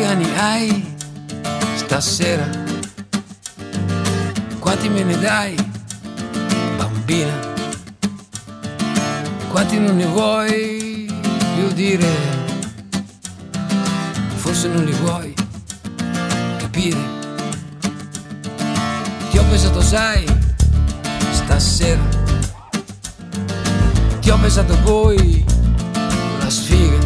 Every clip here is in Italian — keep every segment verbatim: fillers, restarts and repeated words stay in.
anni hai stasera? Quanti me ne dai, bambina? Quanti non ne vuoi più dire? Forse non li vuoi capire. Ti ho pensato, sai, stasera. Ti ho pensato poi, la sfiga.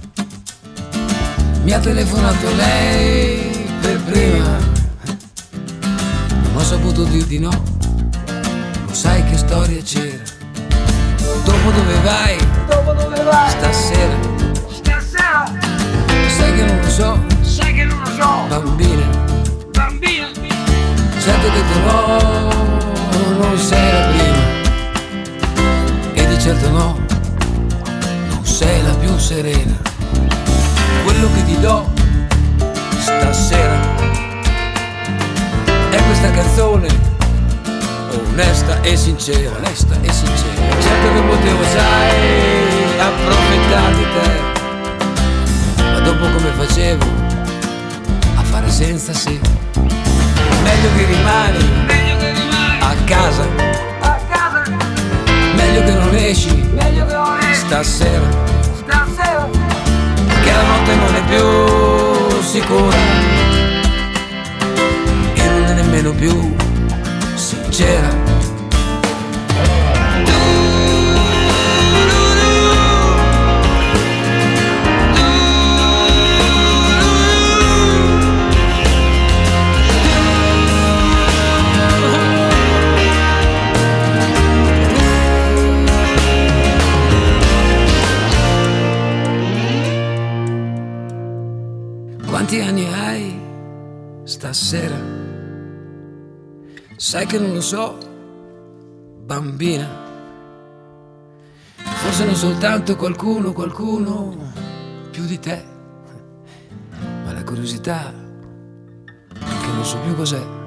Mi ha telefonato lei per prima. Non ho saputo dir di no. Lo sai che storia c'era. Dopo dove vai? Dopo dove vai? Stasera. Stasera. Sai che non lo so. Sai che non lo so. Bambina. Bambina. Certo ho detto no, non sei la prima. E di certo no, non sei la più serena. Quello che ti do stasera è questa canzone onesta e sincera. Onesta e sincera. Certo che potevo, sai, approfittare di te, ma dopo come facevo a fare senza se. Meglio che rimani, Meglio che rimani a casa, a casa. meglio che non esci, Meglio che non esci stasera, stasera. che la notte non è più sicura e non è nemmeno più sincera. Quanti anni hai stasera? Sai che non lo so, bambina. Forse non soltanto qualcuno, qualcuno più di te, ma la curiosità che non so più cos'è.